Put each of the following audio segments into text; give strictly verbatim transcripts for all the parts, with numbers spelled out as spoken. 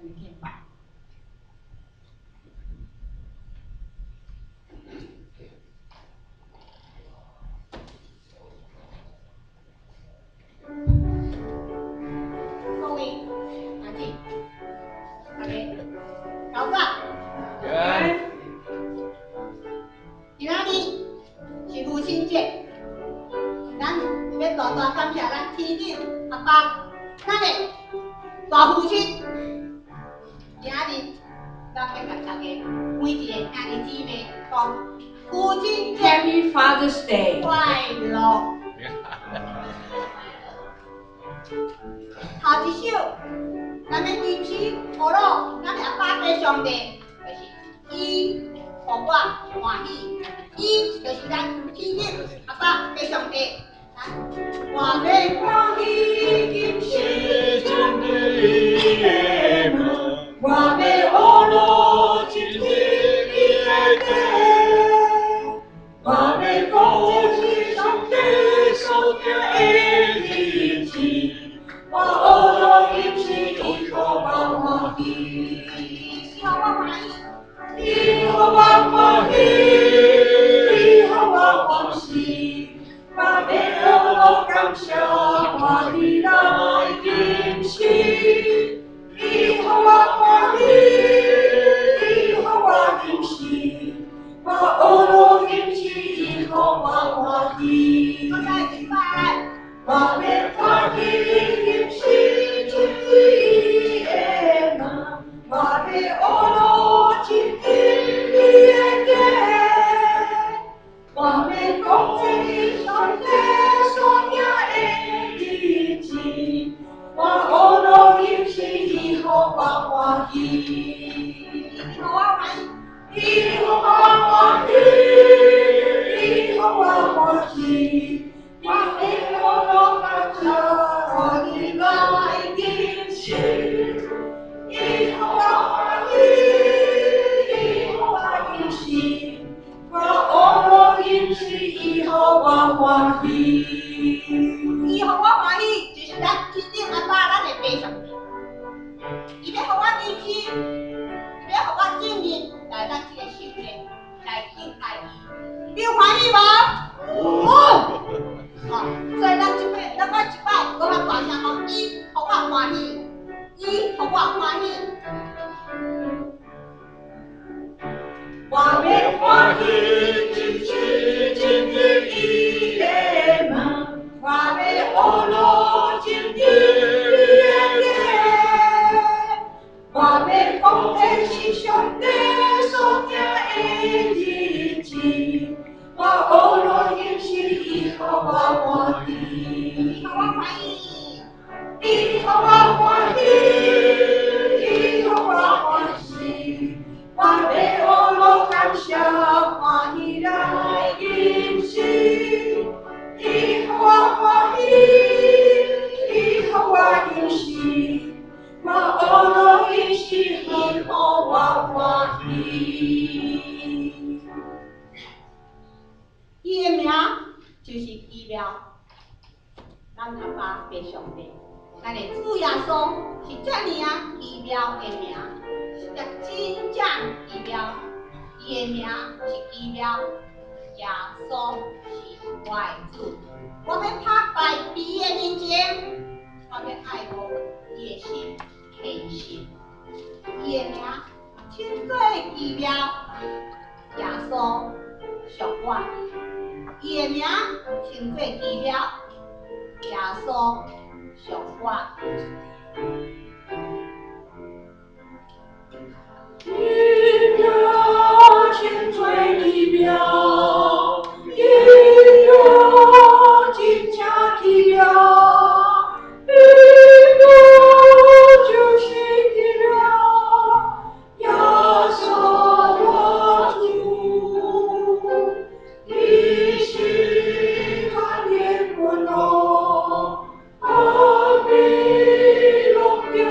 一天吧。各位，安静，大家搞啥？ 对。 今仔日是父亲节，咱要大大感谢咱天顶阿爸，咱的大父亲。今仔日咱要甲大家每一个兄弟姊妹讲父亲节 Happy Father's Day 快乐。头一首，咱要吟诗学咯，咱的阿爸跟上帝，就是伊互我欢喜，伊就是咱天顶阿爸跟上帝。我要欢喜今世真理的梦，我要学咯今日的地，我要讲起上帝所定的日子。我学咯今世伊互我欢喜，伊互我欢喜，伊互我欢喜，伊互我欢喜。我要学咯感谢欢喜来今世，伊互我欢喜，伊互我今世。我学咯今世伊互我欢喜。我再一摆，我要欢喜。伊的名就是奇妙，咱阿爸跟上帝，咱的主耶稣是遮尔啊奇妙的名，是个真正奇妙。伊的名是奇妙，耶稣是我的主。我要拍在伊的面前，我要爱护伊的心虔诚。伊的名真做奇妙，耶稣属我。伊的名称作奇妙，耶稣属我。奇妙，称作奇妙，奇妙，真正奇妙，奇妙就是奇妙，耶稣我主。你是看见我咯，阿弥陀佛。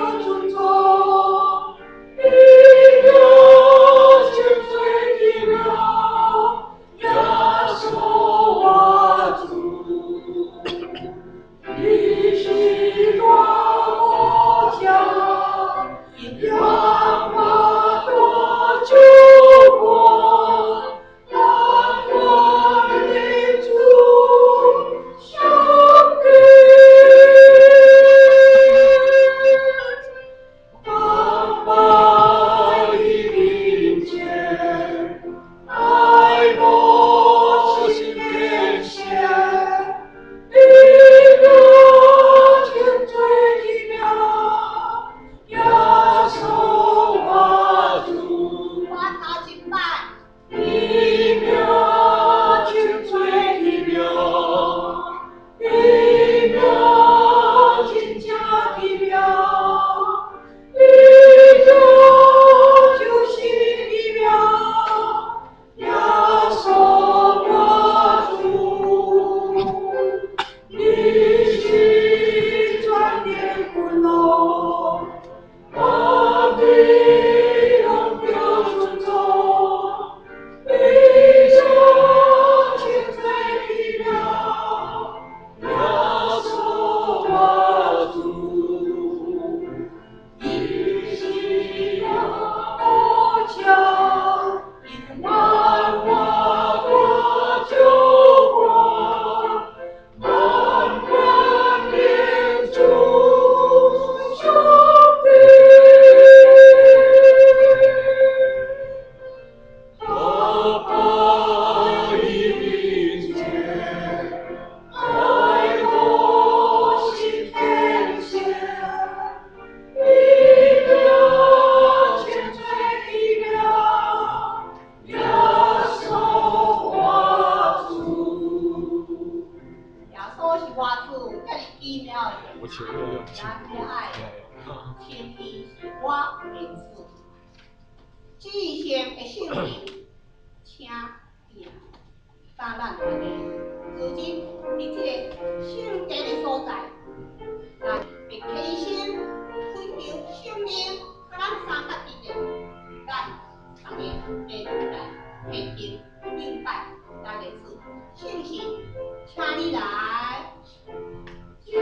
名字，至善的姓名，请定担咱大家。如今伫这个圣殿的所在，咱会起身追求圣灵，甲咱三合一的，咱大家会来虔诚敬拜咱的主，圣神，请你来。至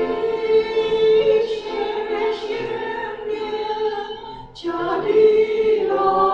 善的圣灵，请你来。